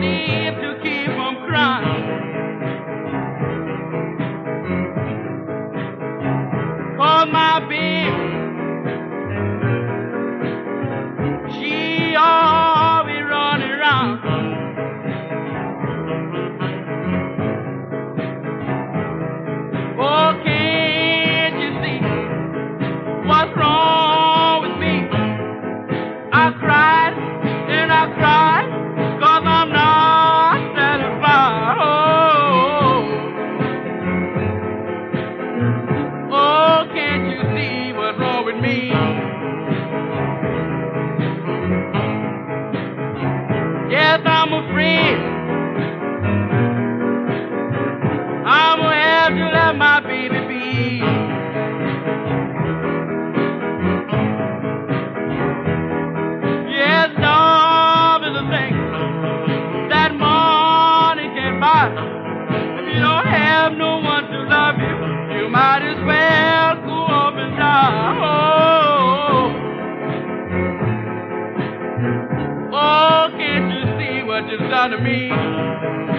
need to keep from crying. 'Cause my baby, she always running around. Oh, can't you see what's wrong with me? I cried and I cried 'cause I'm not satisfied. Oh, can't you see what's wrong with me? Yes, I'm afraid I'm gonna have to let my baby be. Yes, love is a thing that money can buy. If you don't have no one to love you, you might as well go up and die. Oh, can't you see what you've done to me?